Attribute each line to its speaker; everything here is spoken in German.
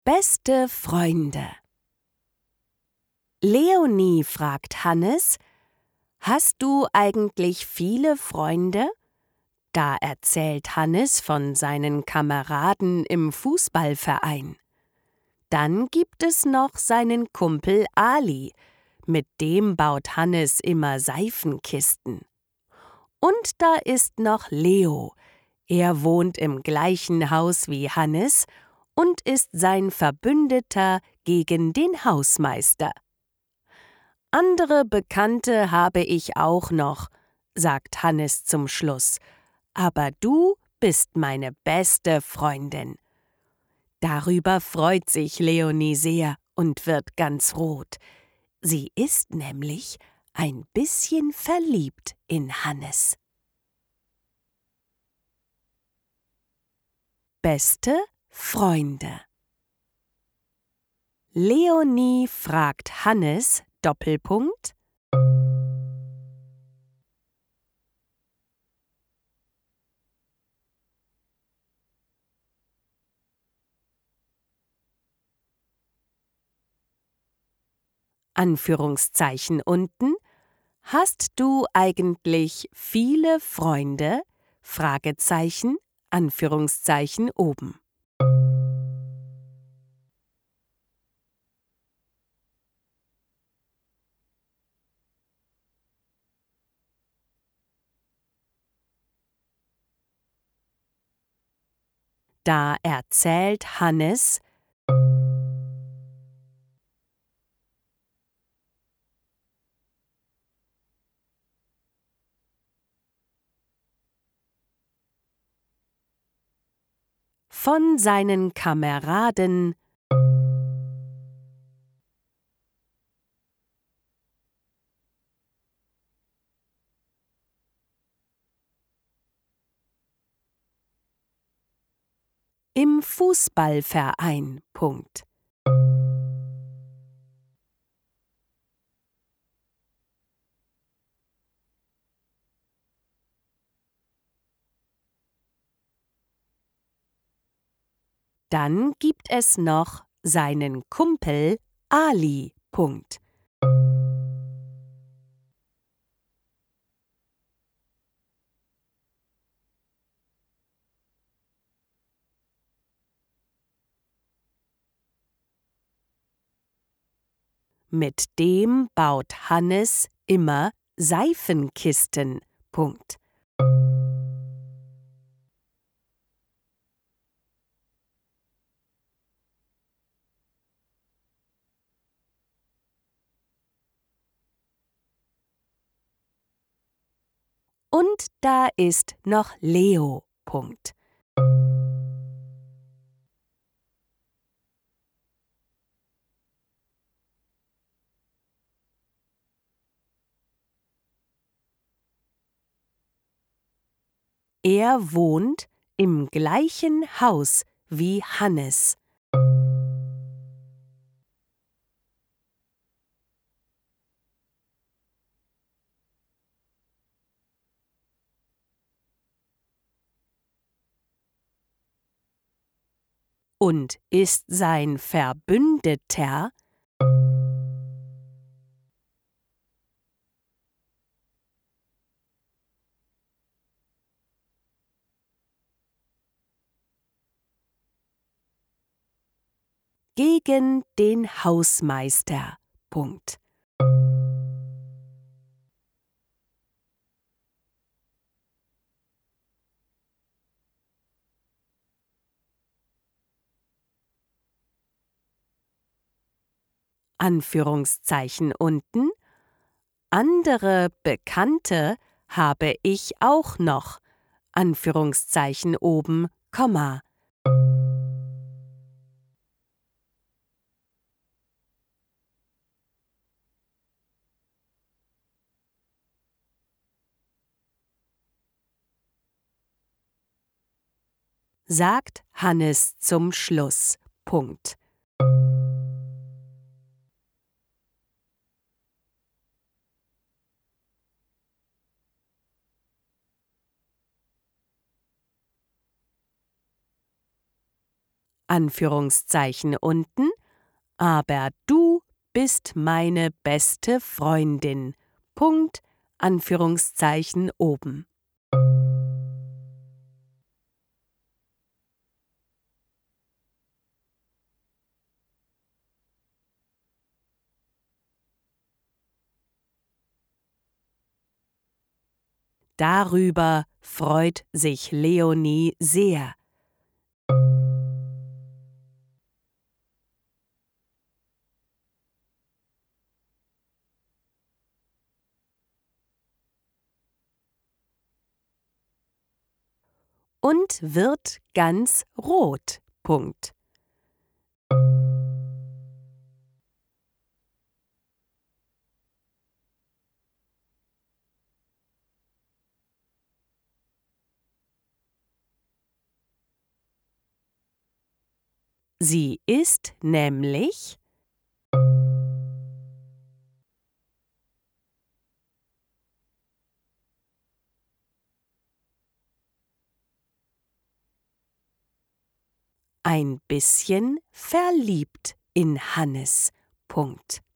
Speaker 1: Beste Freunde. Leonie fragt Hannes: Hast du eigentlich viele Freunde? Da erzählt Hannes von seinen Kameraden im Fußballverein. Dann gibt es noch seinen Kumpel Ali. Mit dem baut Hannes immer Seifenkisten. Und da ist noch Leo. Er wohnt im gleichen Haus wie Hannes und ist sein Verbündeter gegen den Hausmeister. Andere Bekannte habe ich auch noch, sagt Hannes zum Schluss, aber du bist meine beste Freundin. Darüber freut sich Leonie sehr und wird ganz rot. Sie ist nämlich ein bisschen verliebt in Hannes. Beste Freunde. Leonie fragt Hannes, Doppelpunkt, Anführungszeichen unten: Hast du eigentlich viele Freunde? Fragezeichen, Anführungszeichen oben. Da erzählt Hannes: Von seinen Kameraden im Fußballverein. Punkt. Dann gibt es noch seinen Kumpel Ali. Punkt. Mit dem baut Hannes immer Seifenkisten. Punkt. Und da ist noch Leo. Punkt. Er wohnt im gleichen Haus wie Hannes. Und ist sein Verbündeter gegen den Hausmeister. Punkt. Anführungszeichen unten: Andere Bekannte habe ich auch noch. Anführungszeichen oben, Komma. Sagt Hannes zum Schluss. Punkt. Anführungszeichen unten, aber du bist meine beste Freundin. Punkt, Anführungszeichen oben. Darüber freut sich Leonie sehr. Und wird ganz rot. Punkt. Sie ist nämlich ein bisschen verliebt in Hannes. Punkt.